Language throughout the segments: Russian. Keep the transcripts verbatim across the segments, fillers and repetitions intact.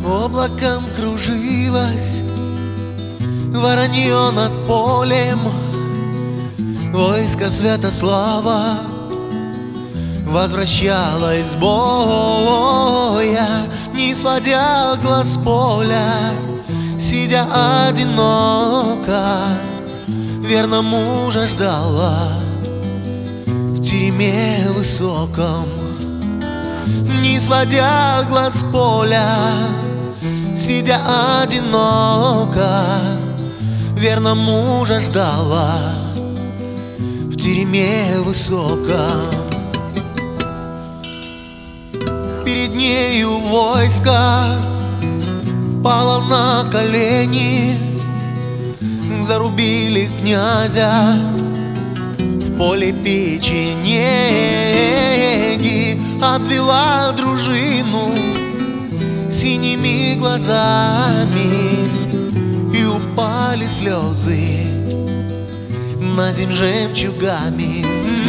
Облаком кружилось воронье над полем. Войско Святослава возвращалось с боя, не сводя глаз с поля, сидя одиноко, верно мужа ждала в тереме высоком. Не сводя глаз с поля, сидя одиноко, верно мужа ждала в тереме высоком. Перед нею войско пало на колени, зарубили князя в поле печенеги. Обвела дружину синими глазами, и упали слезы на земь жемчугами.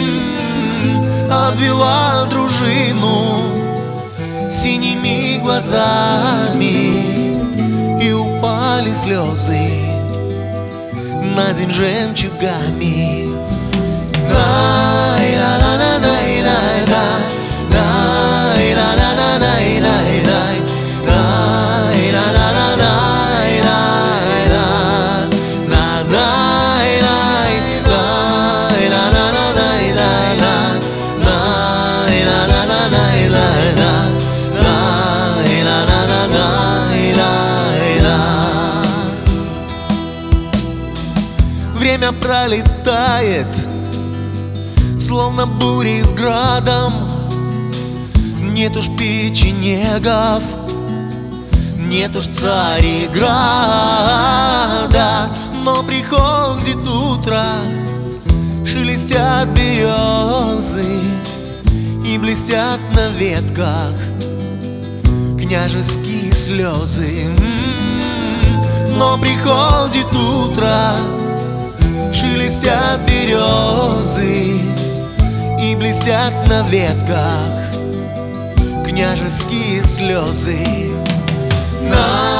Обвела дружину синими глазами, и упали слезы на земь жемчугами. Время пролетает, словно бури с градом. Нет уж печенегов, нет уж Цареграда. Но приходит утро, шелестят березы и блестят на ветках княжеские слезы. Но приходит утро, шелестят березы и блестят на ветках княжеские слезы. На